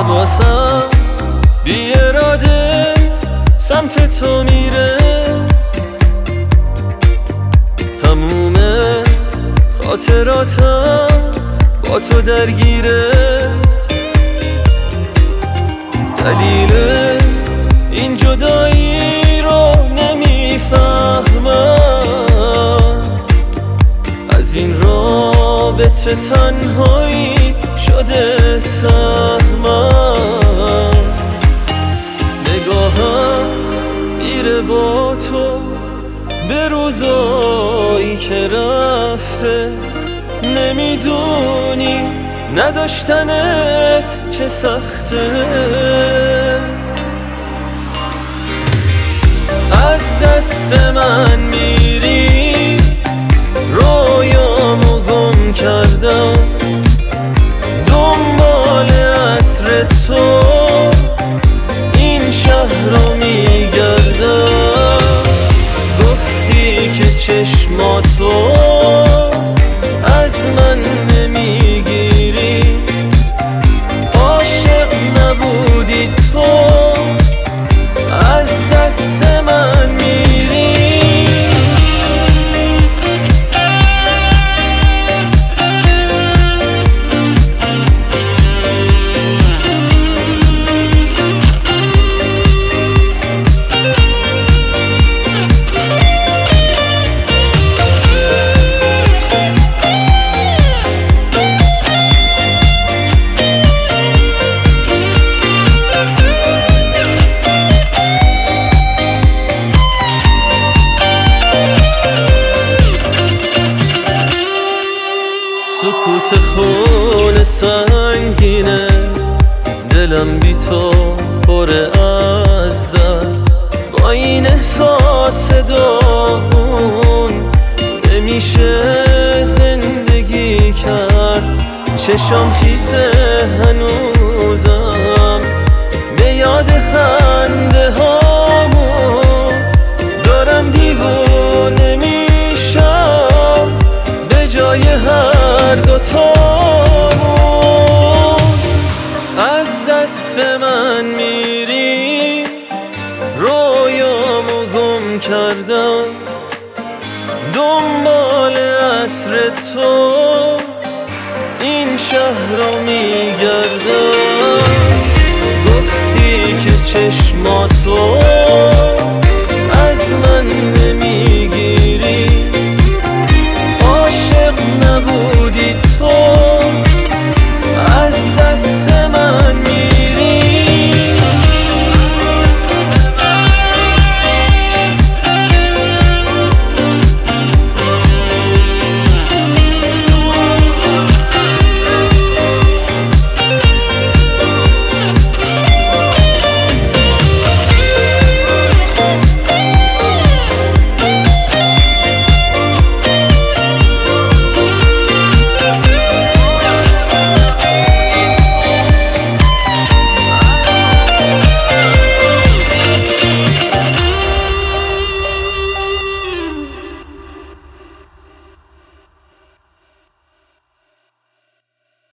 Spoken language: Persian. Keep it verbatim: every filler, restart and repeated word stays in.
حواسم بی اراده سمت تو میره، تموم خاطراتم با تو درگیره. دلیل این جدایی رو نمیفهمم، از این رابطه تنهایی شده سهمم. نگاهم میره با تو به روزایی که رفته، نمیدونی نداشتنت چه سخته. از دست من میری، رویامو گم کردم، دنبال عطر تو این شهر رو میگردم. گفتی که چشماتو از من نمیگیری، عاشق نبودی تو، از دست من میری. سکوت خون سنگینه، دلم بی تو پره از درد. با این احساس داغون نمیشه زندگی کرد. چشام خیسه هنوزم به یاد خنده هامون، دارم دیوونه میشم به جای هر دوتامون. از دست من میری، رویامو گم کردم، دنبال عطر تو این شهر رو میگردم. گفتی که چشمات